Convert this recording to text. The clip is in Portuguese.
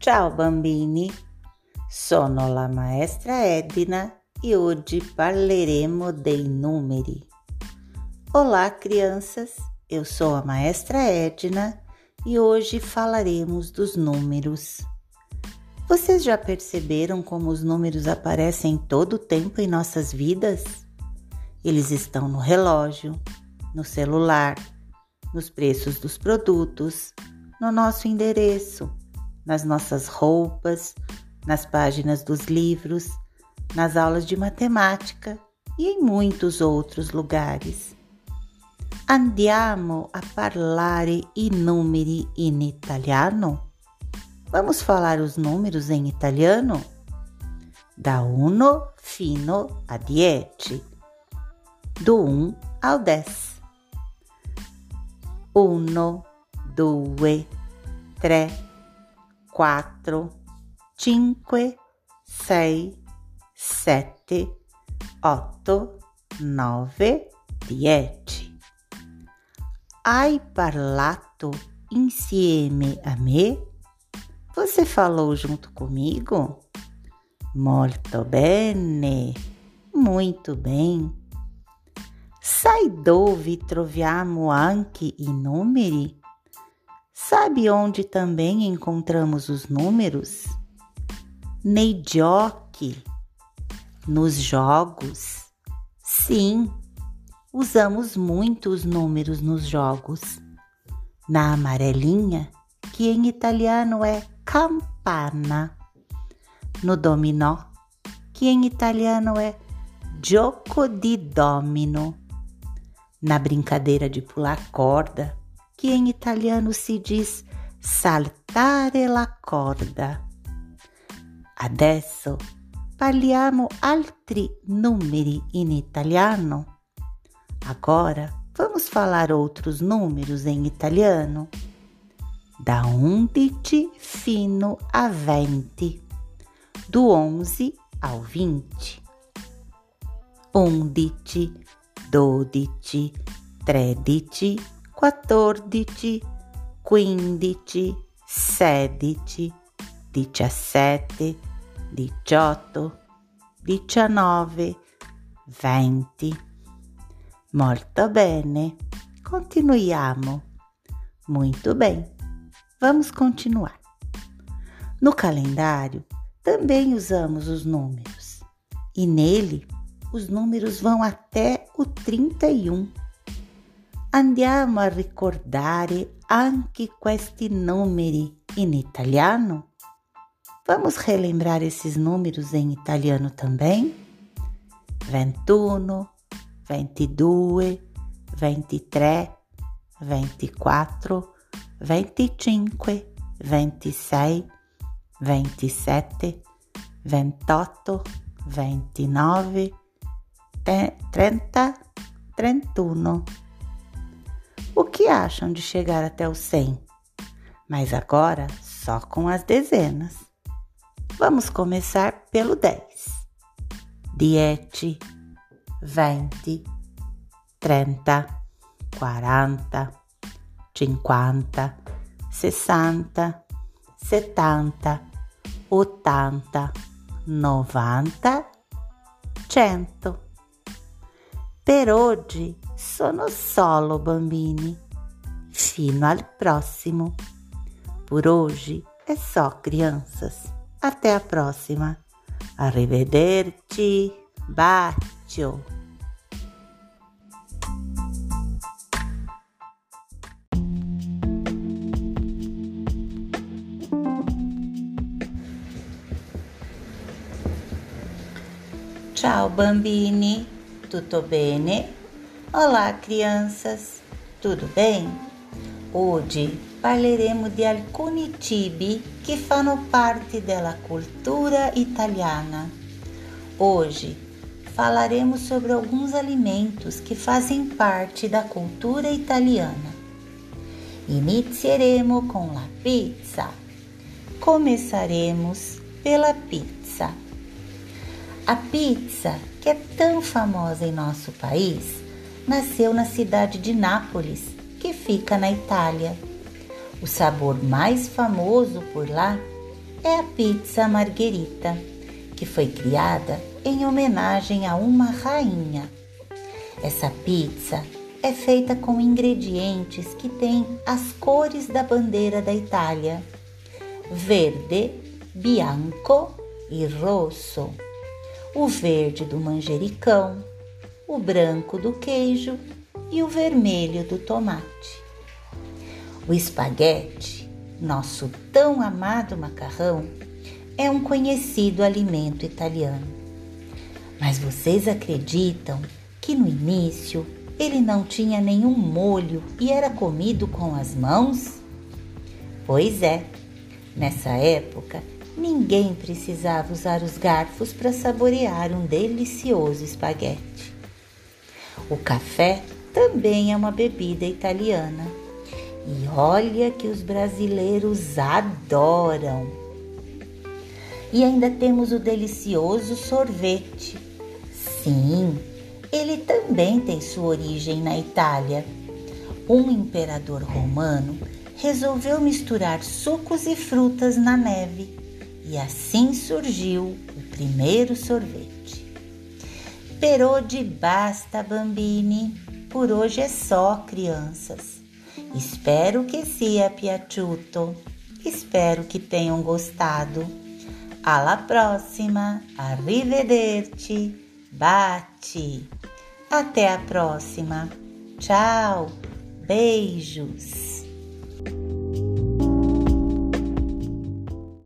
Ciao bambini, sono la maestra Edna e hoje parleremo dei numeri. Olá crianças, eu sou a maestra Edna e hoje falaremos dos números. Vocês já perceberam como os números aparecem todo o tempo em nossas vidas? Eles estão no relógio, no celular, nos preços dos produtos, no nosso endereço, nas nossas roupas, nas páginas dos livros, nas aulas de matemática e em muitos outros lugares. Andiamo a parlare i numeri in italiano? Vamos falar os números em italiano? Da 1 fino a 10. Do 1 ao 10. 1, 2, 3, 4, 5, 6, 7, 8, 9, 10. Hai parlato insieme a me? Você falou junto comigo? Molto bene, muito bem. Sai dove troviamo anche i numeri? Sabe onde também encontramos os números? Nei giochi, nos jogos. Sim, usamos muito os números nos jogos. Na amarelinha, que em italiano é campana. No dominó, que em italiano é gioco di domino. Na brincadeira de pular corda, que em italiano se diz saltare la corda. Adesso parliamo altri numeri in italiano. Agora vamos falar outros números em italiano. Da 11 fino a 20. Do 11 ao 20. 11, 12, 13, 14, 15, 16, 17, 18, 19, 20. Molto bene. Continuiamo. Muito bem. Vamos continuar. No calendário, também usamos os números. E nele, os números vão até o 31. Andiamo a ricordare anche questi numeri in italiano? Vamos relembrar esses números em italiano também? 21, 22, 23, 24, 25, 26, 27, 28, 29, 30, 31. O que acham de chegar até o 100? Mas agora só com as dezenas. Vamos começar pelo 10. 10, 20, 30, 40, 50, 60, 70, 80, 90, 100. Per oggi sono solo bambini. Fino al prossimo. Por hoje é só crianças. Até a próxima. Arrivederci. Bacio. Ciao bambini, tutto bene? Olá crianças, tudo bem? Oggi parleremo di alcuni cibi che fanno parte della cultura italiana. Hoje falaremos sobre alguns alimentos que fazem parte da cultura italiana. Inizieremo con la pizza. Começaremos pela pizza. A pizza, que é tão famosa em nosso país, nasceu na cidade de Nápoles, que fica na Itália. O sabor mais famoso por lá é a pizza margherita, que foi criada em homenagem a uma rainha. Essa pizza é feita com ingredientes que têm as cores da bandeira da Itália: verde, bianco e rosso. O verde do manjericão, o branco do queijo e o vermelho do tomate. O espaguete, nosso tão amado macarrão, é um conhecido alimento italiano. Mas vocês acreditam que no início ele não tinha nenhum molho e era comido com as mãos? Pois é, nessa época ninguém precisava usar os garfos para saborear um delicioso espaguete. O café também é uma bebida italiana. E olha que os brasileiros adoram! E ainda temos o delicioso sorvete. Sim, ele também tem sua origem na Itália. Um imperador romano resolveu misturar sucos e frutas na neve e assim surgiu o primeiro sorvete. Però di basta, bambini. Por hoje é só, crianças. Espero que sia piaciuto. Espero que tenham gostado. Alla prossima. Arrivederci. Baci. Até a próxima. Tchau. Beijos.